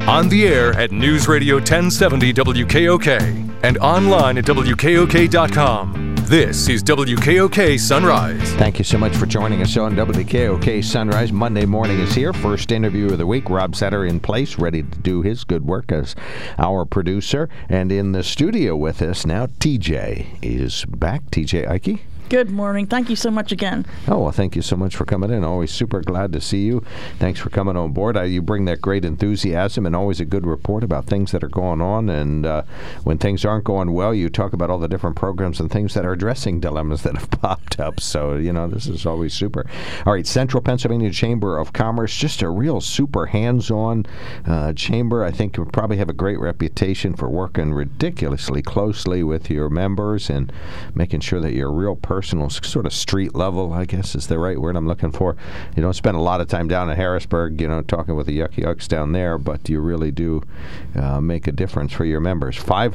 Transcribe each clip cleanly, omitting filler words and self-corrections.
On the air at News Radio 1070 WKOK and online at WKOK.com. This is WKOK Sunrise. Thank you so much for joining us on WKOK Sunrise. Monday morning is here. First interview of the week. Rob Setter in place, ready to do his good work as our producer. And in the studio with us now, TJ is back. TJ Ike. Good morning. Thank you so much again. Oh, well, thank you so much for coming in. Always super glad to see you. Thanks for coming on board. You bring that great enthusiasm and always a good report about things that are going on. And when things aren't going well, you talk about all the different programs and things that are addressing dilemmas that have popped up. So, you know, this is always super. All right, Central Pennsylvania Chamber of Commerce, just a real super hands-on chamber. I think you probably have a great reputation for working ridiculously closely with your members and making sure that you're a real personal, sort of street level, I guess is the right word I'm looking for. You don't spend a lot of time down in Harrisburg, you know, talking with the yucks down there, but you really do make a difference for your members.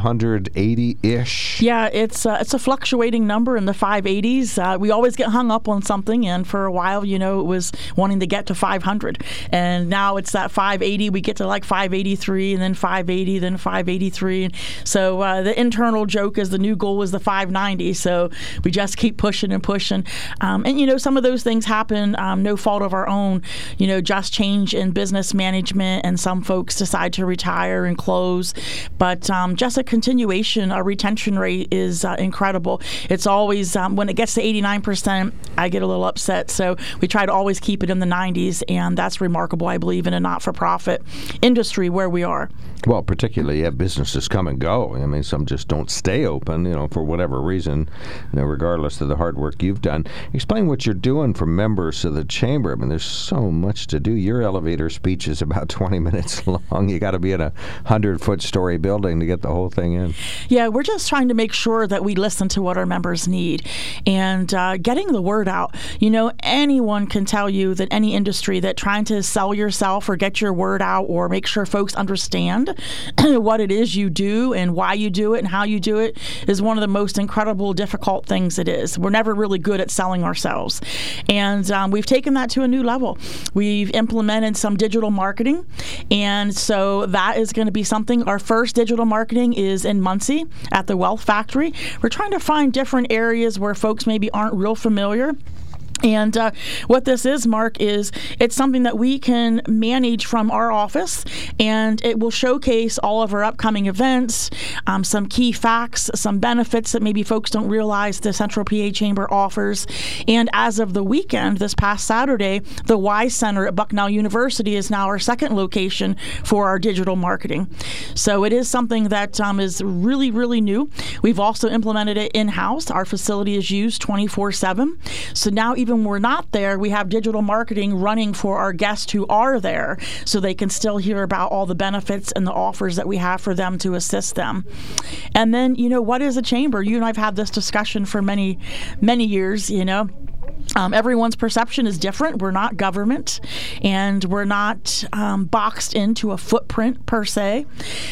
580-ish? Yeah, it's a fluctuating number in the 580s. We always get hung up on something, and for a while, you know, it was wanting to get to 500. And now it's that 580. We get to like 583, and then 580, then 583. And so the internal joke is the new goal is the 590. So we just keep pushing and pushing. And, you know, some of those things happen, no fault of our own, you know, just change in business management, and some folks decide to retire and close. But just a continuation, our retention rate is incredible. It's always, when it gets to 89%, I get a little upset. So we try to always keep it in the 90s, and that's remarkable, I believe, in a not-for-profit industry where we are. Well, particularly, yeah, businesses come and go. I mean, some just don't stay open, you know, for whatever reason, you know, regardless of the hard work you've done. Explain what you're doing for members of the chamber. I mean, there's so much to do. Your elevator speech is about 20 minutes long. You got to be in a 100-foot story building to get the whole thing in. Yeah, we're just trying to make sure that we listen to what our members need and getting the word out. You know, anyone can tell you that any industry that trying to sell yourself or get your word out or make sure folks understand what it is you do and why you do it and how you do it is one of the most incredible, difficult things it is. We're never really good at selling ourselves. And we've taken that to a new level. We've implemented some digital marketing. And so that is going to be something. Our first digital marketing is in Muncie at the Wealth Factory. We're trying to find different areas where folks maybe aren't real familiar. And what this is, Mark, is it's something that we can manage from our office, and it will showcase all of our upcoming events, some key facts, some benefits that maybe folks don't realize the Central PA Chamber offers. And as of the weekend, this past Saturday, the Y Center at Bucknell University is now our second location for our digital marketing. So it is something that is really, really new. We've also implemented it in-house. Our facility is used 24/7. So now even when we're not there, we have digital marketing running for our guests who are there so they can still hear about all the benefits and the offers that we have for them to assist them. And then, you know, what is a chamber? You and I have had this discussion for many, many years, you know. Everyone's perception is different. We're not government, and we're not boxed into a footprint per se.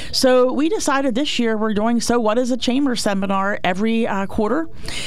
So we decided this year we're doing So What is a Chamber seminar every quarter,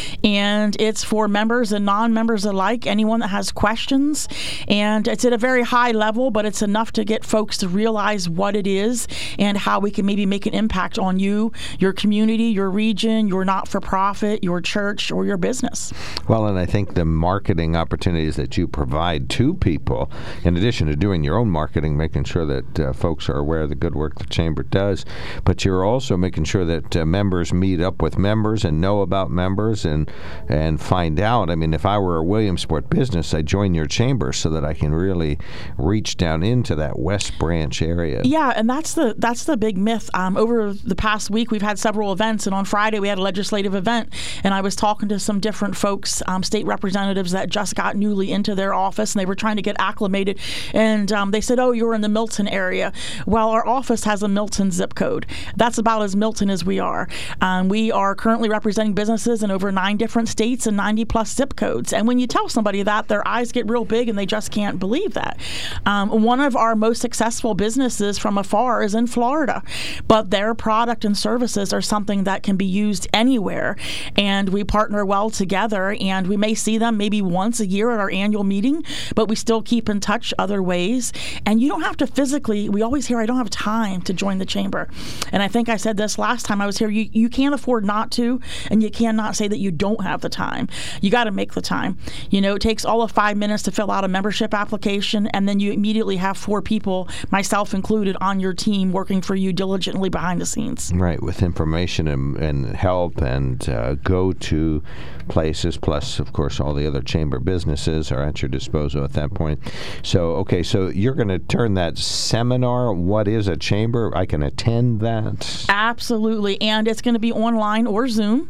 and it's for members and non-members alike, anyone that has questions. And it's at a very high level, but it's enough to get folks to realize what it is and how we can maybe make an impact on you, your community, your region, your not-for-profit, your church, or your business. Well, and I think the marketing opportunities that you provide to people, in addition to doing your own marketing, making sure that folks are aware of the good work the Chamber does, but you're also making sure that members meet up with members and know about members and find out. I mean, if I were a Williamsport business, I'd join your Chamber so that I can really reach down into that West Branch area. Yeah, and that's the big myth. Over the past week, we've had several events, and on Friday we had a legislative event, and I was talking to some different folks, state representatives that just got newly into their office, and they were trying to get acclimated. And they said, oh, you're in the Milton area. Well, our office has a Milton zip code. That's about as Milton as we are. We are currently representing businesses in over 9 different states and 90-plus zip codes. And when you tell somebody that, their eyes get real big, and they just can't believe that. One of our most successful businesses from afar is in Florida, but their product and services are something that can be used anywhere. And we partner well together, and we may see them maybe once a year at our annual meeting, but we still keep in touch other ways. And you don't have to physically, we always hear, I don't have time to join the chamber. And I think I said this last time I was here, you can't afford not to, and you cannot say that you don't have the time. You got to make the time. It takes all of 5 minutes to fill out a membership application, and then you immediately have 4 people, myself included, on your team working for you diligently behind the scenes. Right, with information and help and go-to places, plus, of course, all the other chamber businesses are at your disposal at that point. So you're going to turn that seminar, What is a Chamber? I can attend that? Absolutely, and it's going to be online or Zoom.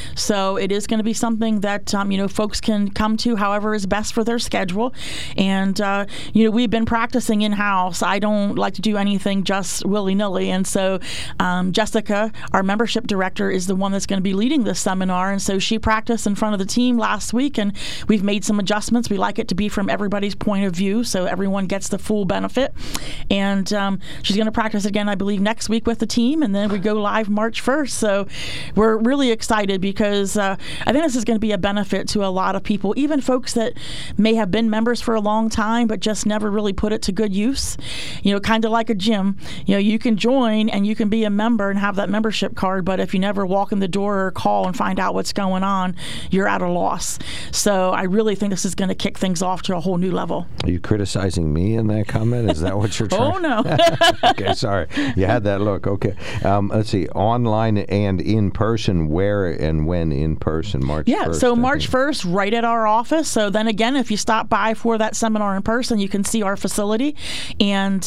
So it is going to be something that folks can come to however is best for their schedule. And we've been practicing in-house. I don't like to do anything just willy-nilly. And so Jessica, our membership director, is the one that's going to be leading this seminar. And so she practiced in front of the team last week, and we've made some adjustments. We like it to be from everybody's point of view so everyone gets the full benefit. And she's going to practice again, I believe, next week with the team, and then we go live March 1st. So we're really excited because I think this is going to be a benefit to a lot of people, even folks that may have been members for a long time but just never really put it to good use. Kind of like a gym. You can join and you can be a member and have that membership card, but if you never walk in the door or call and find out what's going on, you're at a loss. So I really think this is going to kick things off to a whole new level. Are you criticizing me in that comment? Is that what you're trying? Oh, no. Okay, sorry. You had that look. Okay. Let's see. Online and in person, where and when in person? March 1st? So March 1st, right at our office. So then again, if you stop by for that seminar in person, you can see our facility. And,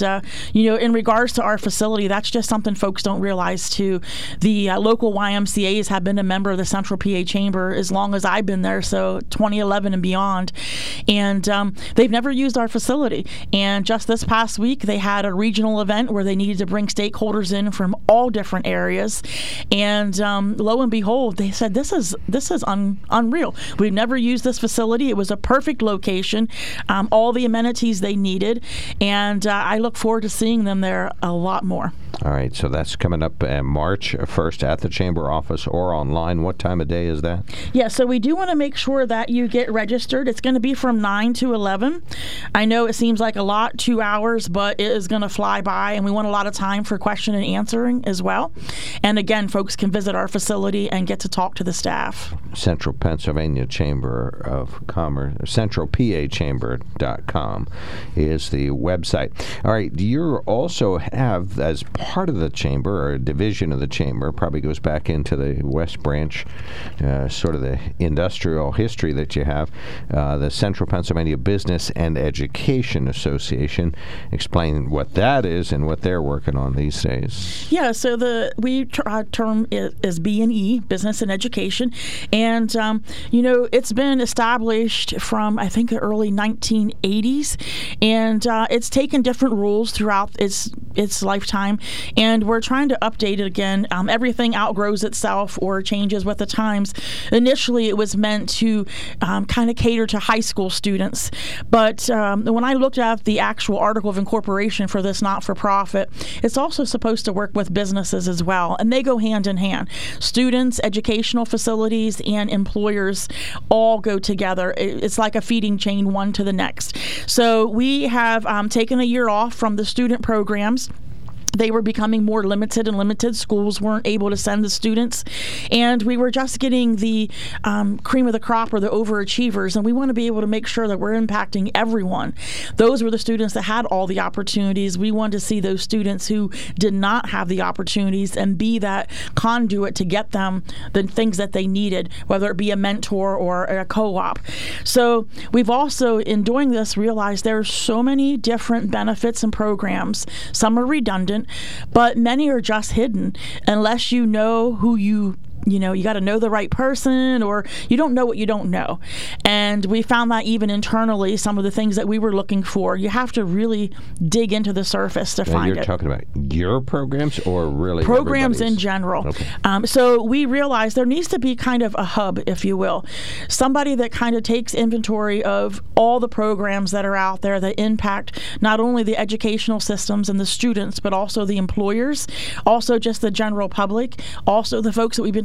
in regards to our facility, that's just something folks don't realize too. The local YMCAs have been a member of the Central PA Chamber as long as I've been there, so 2011 and beyond. And they've never used our facility. And just this past week, they had a regional event where they needed to bring stakeholders in from all different areas. And lo and behold, they said, this is unreal. We've never used this facility. It was a perfect location, all the amenities they needed, and I look forward to seeing them there a lot more. All right, so that's coming up March 1st at the Chamber office or online. What time of day is that? Yeah, so we do want to make sure that you get registered. It's going to be from 9 to 11. I know it seems like a lot, 2 hours, but it is going to fly by, and we want a lot of time for question and answering as well. And again, folks can visit our facility and get to talk to the staff. Central Pennsylvania Chamber of Commerce, centralpachamber.com is the website. All right, do you also have, as part of the chamber, or a division of the chamber, probably goes back into the West Branch, sort of the industrial history that you have, the Central Pennsylvania Business and Education Association. Explain what that is and what they're working on these days. Yeah, so we term is B&E, Business and Education, and it's been established from, I think, the early 1980s, and it's taken different rules throughout its lifetime, and we're trying to update it again. Everything outgrows itself or changes with the times. Initially, it was meant to kind of cater to high school students, but when I looked at the actual article of incorporation for this not-for-profit, it's also supposed to work with businesses as well, and they go hand in hand. Students, educational facilities, and employers all go together. It's like a feeding chain, one to the next. So we have taken a year off from the student programs. They were becoming more limited, and limited schools weren't able to send the students. And we were just getting the cream of the crop, or the overachievers, and we want to be able to make sure that we're impacting everyone. Those were the students that had all the opportunities. We wanted to see those students who did not have the opportunities and be that conduit to get them the things that they needed, whether it be a mentor or a co-op. So we've also, in doing this, realized there are so many different benefits and programs. Some are redundant, but many are just hidden unless you know who you got to know the right person, or you don't know what you don't know. And we found that even internally, some of the things that we were looking for, you have to really dig into the surface to find it. You're talking about your programs, or really programs in general? Okay. So we realized there needs to be kind of a hub, if you will, somebody that kind of takes inventory of all the programs that are out there that impact not only the educational systems and the students, but also the employers, also just the general public, also the folks that we've been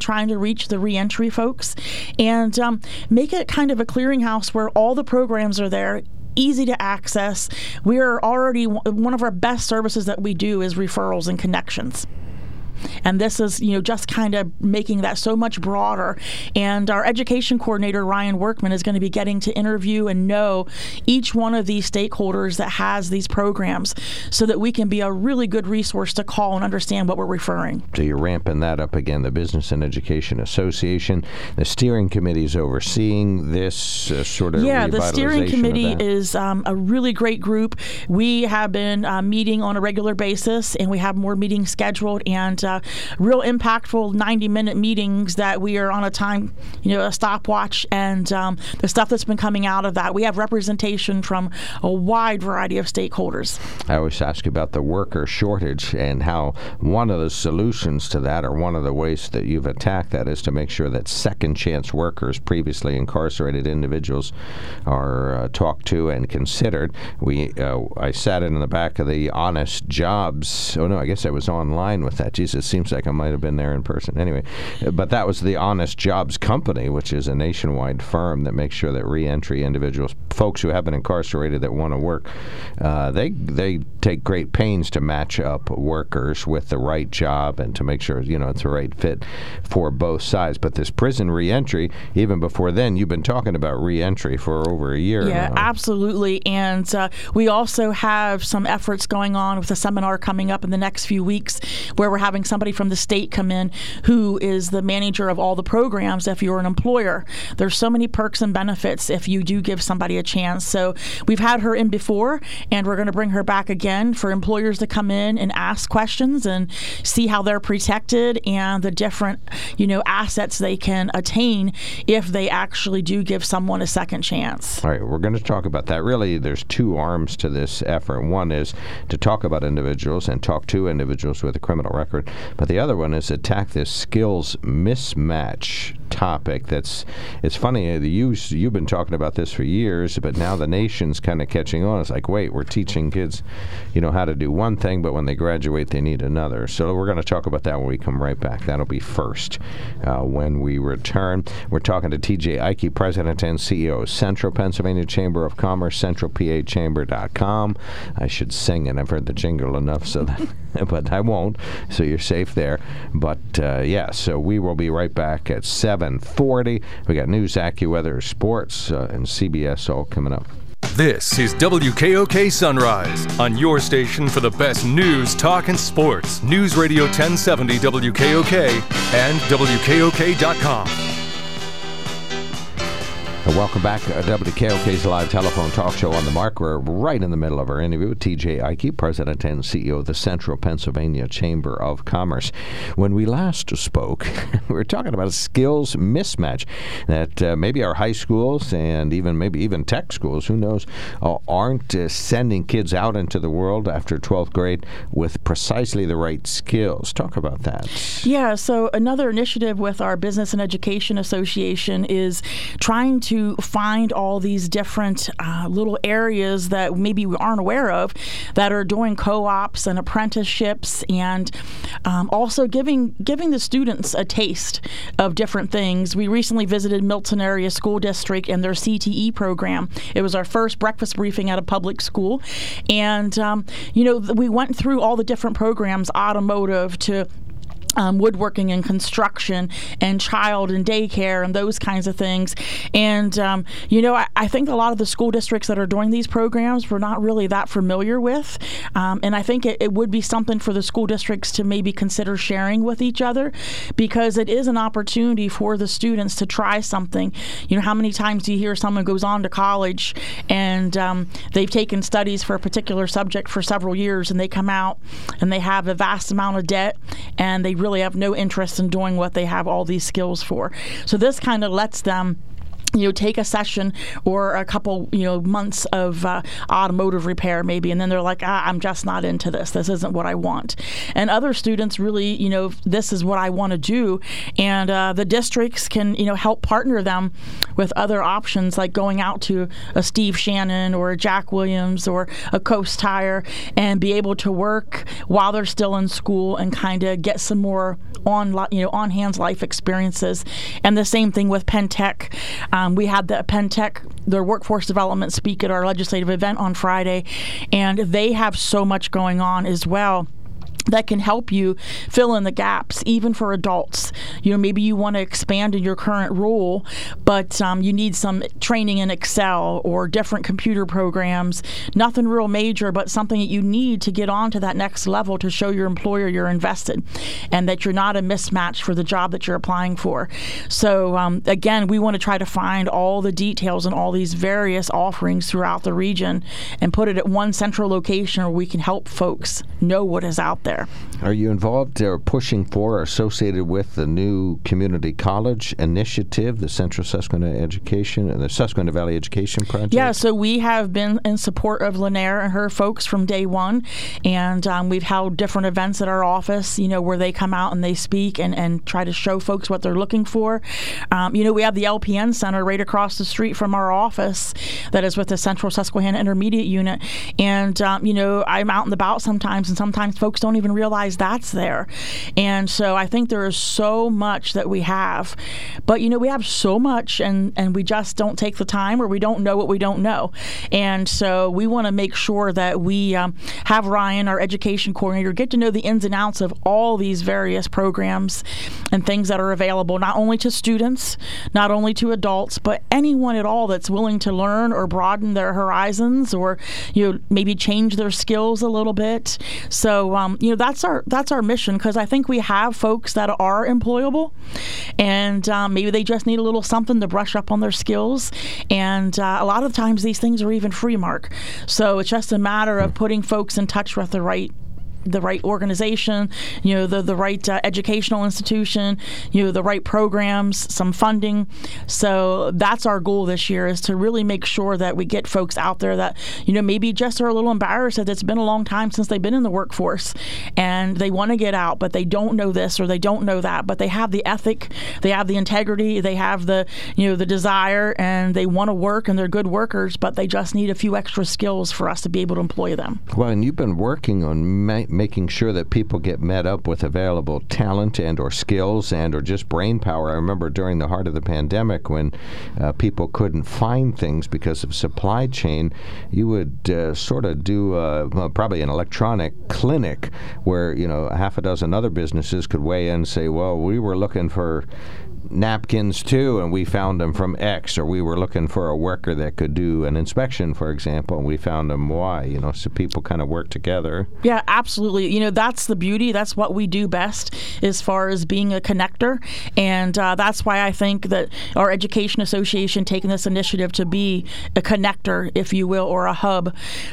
trying to reach the reentry folks and make it kind of a clearinghouse where all the programs are there, easy to access. We are already, one of our best services that we do is referrals and connections. And this is, just kind of making that so much broader. And our education coordinator, Ryan Workman, is going to be getting to interview and know each one of these stakeholders that has these programs so that we can be a really good resource to call and understand what we're referring. So you're ramping that up again. The Business and Education Association, the steering committee is overseeing this sort of revitalization. The steering committee is a really great group. We have been meeting on a regular basis, and we have more meetings scheduled, and real impactful 90-minute meetings that we are on a time, a stopwatch, and the stuff that's been coming out of that. We have representation from a wide variety of stakeholders. I always ask about the worker shortage and how one of the solutions to that, or one of the ways that you've attacked that, is to make sure that second chance workers, previously incarcerated individuals, are talked to and considered. I sat in the back of the Honest Jobs. Oh no, I guess I was online with that. Jesus, it seems like I might have been there in person. Anyway, but that was the Honest Jobs Company, which is a nationwide firm that makes sure that reentry individuals, folks who have been incarcerated that want to work, they take great pains to match up workers with the right job and to make sure it's the right fit for both sides. But this prison reentry, even before then, you've been talking about reentry for over a year. Yeah, now. Absolutely. And we also have some efforts going on with a seminar coming up in the next few weeks where we're having somebody from the state come in who is the manager of all the programs if you're an employer. There's so many perks and benefits if you do give somebody a chance. So we've had her in before, and we're going to bring her back again for employers to come in and ask questions and see how they're protected and the different, assets they can attain if they actually do give someone a second chance. All right, we're going to talk about that. Really, there's two arms to this effort. One is to talk about individuals and talk to individuals with a criminal record, but the other one is attack this skills mismatch topic. It's funny, you've been talking about this for years, but now the nation's kind of catching on. It's like, wait, we're teaching kids, how to do one thing, but when they graduate, they need another. So we're going to talk about that when we come right back. That'll be first when we return. We're talking to T.J. Ike, President and CEO of Central Pennsylvania Chamber of Commerce, centralpachamber.com. I should sing it. I've heard the jingle enough, so that, but I won't, so you're safe there. But, so we will be right back at 7:40. We got news, AccuWeather, sports, and CBS all coming up. This is WKOK Sunrise, on your station for the best news, talk, and sports. News Radio 1070 WKOK and WKOK.com. Welcome back to WKOK's live telephone talk show on the mark. We're right in the middle of our interview with T.J. Ike, President and CEO of the Central Pennsylvania Chamber of Commerce. When we last spoke, we were talking about a skills mismatch that maybe our high schools and maybe even tech schools, who knows, aren't sending kids out into the world after 12th grade with precisely the right skills. Talk about that. Yeah, so another initiative with our Business and Education Association is trying to find all these different little areas that maybe we aren't aware of that are doing co-ops and apprenticeships, and also giving the students a taste of different things. We recently visited Milton Area School District and their CTE program. It was our first breakfast briefing at a public school, and we went through all the different programs, automotive to woodworking and construction and child and daycare and those kinds of things. And, I think a lot of the school districts that are doing these programs we're not really that familiar with. And I think it would be something for the school districts to maybe consider sharing with each other, because it is an opportunity for the students to try something. How many times do you hear someone goes on to college and they've taken studies for a particular subject for several years, and they come out and they have a vast amount of debt and they really have no interest in doing what they have all these skills for. So this kind of lets them take a session or a couple, months of automotive repair maybe, and then they're like, I'm just not into this. This isn't what I want. And other students really, this is what I want to do. And the districts can, help partner them with other options like going out to a Steve Shannon or a Jack Williams or a Coast Tire and be able to work while they're still in school and kind of get some more on-hands life experiences. And the same thing with Penn Tech. We had the Penn Tech, their workforce development, speak at our legislative event on Friday, and they have so much going on as well that can help you fill in the gaps, even for adults. Maybe you want to expand in your current role, but you need some training in Excel or different computer programs. Nothing real major, but something that you need to get on to that next level to show your employer you're invested and that you're not a mismatch for the job that you're applying for. So again, we want to try to find all the details and all these various offerings throughout the region and put it at one central location where we can help folks know what is out there. Are you involved or pushing for or associated with the new community college initiative, the Central Susquehanna Education and the Susquehanna Valley Education Project? Yeah, so we have been in support of Lanier and her folks from day one, and we've held different events at our office, where they come out and they speak and try to show folks what they're looking for. We have the LPN Center right across the street from our office that is with the Central Susquehanna Intermediate Unit, and I'm out and about sometimes, and sometimes folks don't even realize that's there. And so I think there is so much that we have, but we have so much and we just don't take the time, or we don't know what we don't know. And so we want to make sure that we have Ryan, our education coordinator, get to know the ins and outs of all these various programs and things that are available, not only to students, not only to adults, but anyone at all that's willing to learn or broaden their horizons or maybe change their skills a little bit. So that's our mission, because I think we have folks that are employable, and maybe they just need a little something to brush up on their skills. And a lot of times these things are even free, Mark. So it's just a matter of putting folks in touch with the right organization, the right educational institution, the right programs, some funding. So that's our goal this year, is to really make sure that we get folks out there that, maybe just are a little embarrassed that it's been a long time since they've been in the workforce and they want to get out, but they don't know this or they don't know that, but they have the ethic, they have the integrity, they have the, the desire, and they want to work and they're good workers, but they just need a few extra skills for us to be able to employ them. Well, and you've been working on making sure that people get met up with available talent and or skills and or just brain power. I remember during the heart of the pandemic when people couldn't find things because of supply chain, you would sort of do probably an electronic clinic where, a half a dozen other businesses could weigh in and say, well, we were looking for napkins too, and we found them from X, or we were looking for a worker that could do an inspection, for example, and we found them Y, so people kind of work together. Yeah, absolutely. That's the beauty. That's what we do best as far as being a connector, and that's why I think that our Education Association taking this initiative to be a connector, if you will, or a hub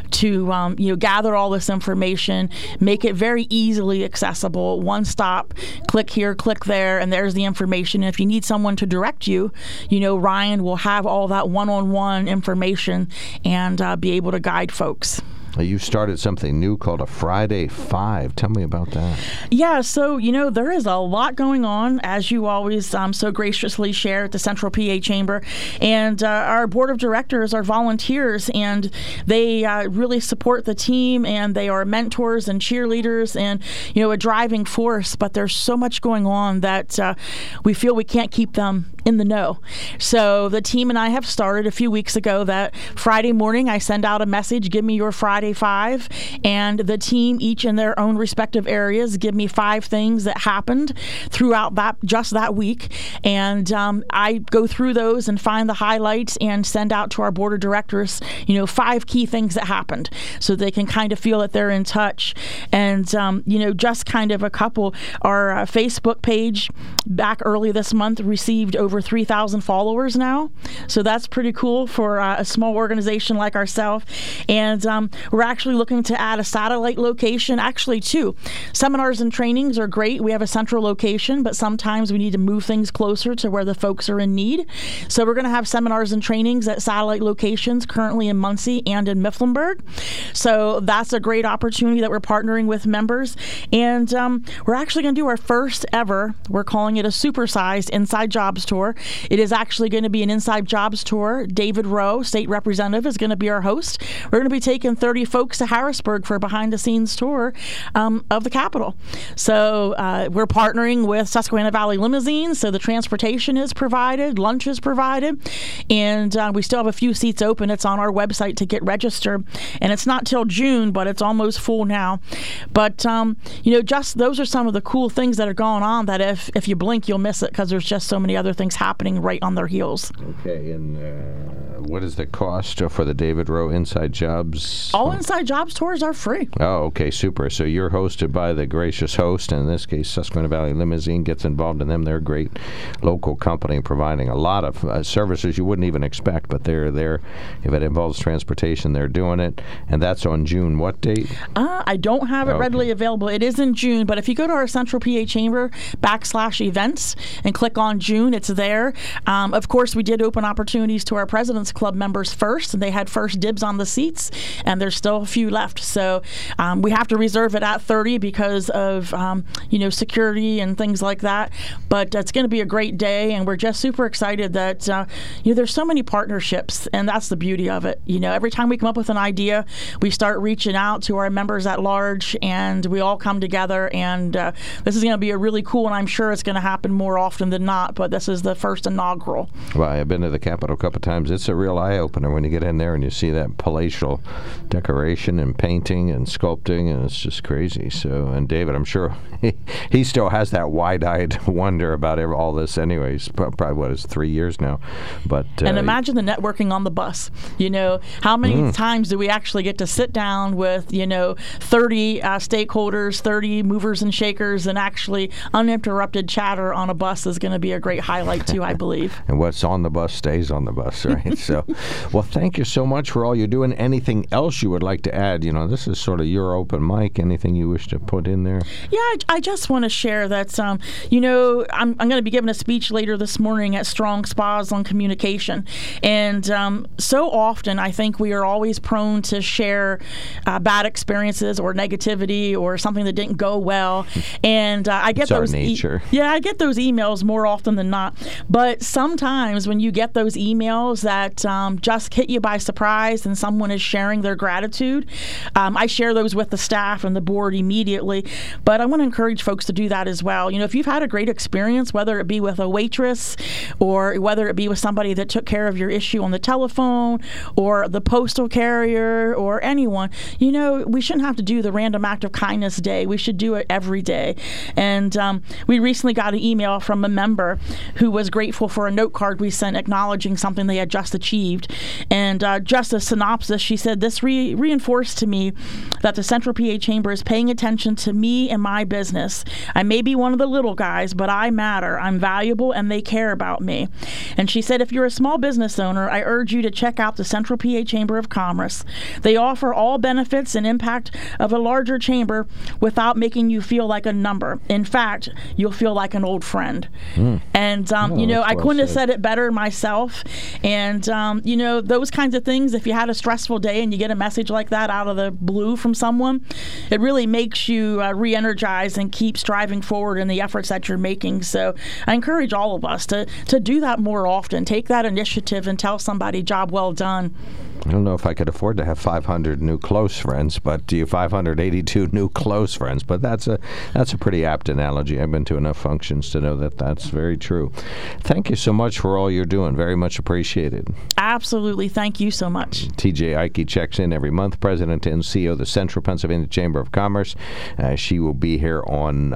to gather all this information, make it very easily accessible, one stop, click here, click there, and there's the information. If you need someone to direct you, Ryan will have all that one-on-one information and be able to guide folks. You started something new called a Friday 5. Tell me about that. Yeah, so, there is a lot going on, as you always so graciously share at the Central PA Chamber. And our board of directors are volunteers, and they really support the team, and they are mentors and cheerleaders and, a driving force. But there's so much going on that we feel we can't keep them in the know. So the team and I have started a few weeks ago that Friday morning I send out a message, give me your Friday 5, and the team, each in their own respective areas, give me 5 things that happened throughout that week. And I go through those and find the highlights and send out to our board of directors, 5 key things that happened so they can kind of feel that they're in touch. And, just kind of a couple, our Facebook page back early this month received over 3,000 followers now. So that's pretty cool for a small organization like ourselves. And We're actually looking to add a satellite location, actually 2. Seminars and trainings are great. We have a central location, but sometimes we need to move things closer to where the folks are in need. So we're going to have seminars and trainings at satellite locations, currently in Muncie and in Mifflinburg. So that's a great opportunity that we're partnering with members. And we're actually going to do our first ever, we're calling it a supersized Inside Jobs Tour. It is actually going to be an Inside Jobs Tour. David Rowe, state representative, is going to be our host. We're going to be taking 30 folks to Harrisburg for a behind-the-scenes tour of the Capitol. So we're partnering with Susquehanna Valley Limousines, so the transportation is provided, lunch is provided, and we still have a few seats open. It's on our website to get registered, and it's not till June, but it's almost full now. But, just those are some of the cool things that are going on that if you blink, you'll miss it because there's just so many other things happening right on their heels. Okay, and what is the cost for the David Rowe Inside Jobs? All Inside Jobs tours are free. Oh, okay, super. So you're hosted by the gracious host, and in this case, Susquehanna Valley Limousine gets involved in them. They're a great local company providing a lot of services you wouldn't even expect, but they're there. If it involves transportation, they're doing it. And that's on June what date? I don't have it readily available. It is in June, but if you go to our Central PA Chamber /events and click on June, it's there. Of course, we did open opportunities to our President's Club members first, and they had first dibs on the seats, and there's still a few left. So we have to reserve it at 30 because of security and things like that. But it's going to be a great day, and we're just super excited that there's so many partnerships, and that's the beauty of it. Every time we come up with an idea, we start reaching out to our members at large, and we all come together. And this is going to be a really cool, and I'm sure it's going to happen more often than not. But this is the first inaugural. Well, I've been to the Capitol a couple of times. It's a real eye opener when you get in there and you see that palatial decoration and painting and sculpting, and it's just crazy. So, and David, I'm sure he still has that wide-eyed wonder about all this. Anyways, probably it's 3 years now. But and imagine the networking on the bus. How many times do we actually get to sit down with 30 stakeholders, 30 movers and shakers, and actually uninterrupted chatter on a bus is going to be a great highlight too, I believe. And what's on the bus stays on the bus, right? So, well, thank you so much for all you're doing. Anything else you would like to add? This is sort of your open mic. Anything you wish to put in there? Yeah, I just want to share that, I'm going to be giving a speech later this morning at Strong Spas on communication. And so often I think we are always prone to share bad experiences or negativity or something that didn't go well. And I get those nature. I get those emails more often than not. But sometimes when you get those emails that just hit you by surprise and someone is sharing their gratitude, I share those with the staff and the board immediately. But I want to encourage folks to do that as well. If you've had a great experience, whether it be with a waitress or whether it be with somebody that took care of your issue on the telephone or the postal carrier or anyone, we shouldn't have to do the random act of kindness day. We should do it every day. And we recently got an email from a member who was grateful for a note card we sent acknowledging something they had just achieved. And just a synopsis, she said, this reinforced to me that the Central PA Chamber is paying attention to me and my business. I may be one of the little guys, but I matter. I'm valuable, and they care about me. And she said, if you're a small business owner, I urge you to check out the Central PA Chamber of Commerce. They offer all benefits and impact of a larger chamber without making you feel like a number. In fact, you'll feel like an old friend. And, I couldn't have said it better myself. And, those kinds of things, if you had a stressful day and you get a message like that out of the blue from someone, it really makes you re-energize and keep striving forward in the efforts that you're making. So I encourage all of us to do that more often. Take that initiative and tell somebody, job well done. I don't know if I could afford to have 500 new close friends, but 582 new close friends. But that's a pretty apt analogy. I've been to enough functions to know that that's very true. Thank you so much for all you're doing. Very much appreciated. Absolutely. Thank you so much. TJ Ike checks in every month, President and CEO of the Central Pennsylvania Chamber of Commerce. She will be here on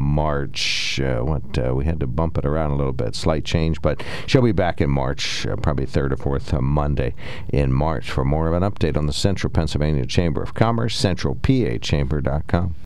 March. We had to bump it around a little bit, slight change, but she'll be back in March, probably 3rd or 4th Monday in March. For more of an update on the Central Pennsylvania Chamber of Commerce, centralpachamber.com.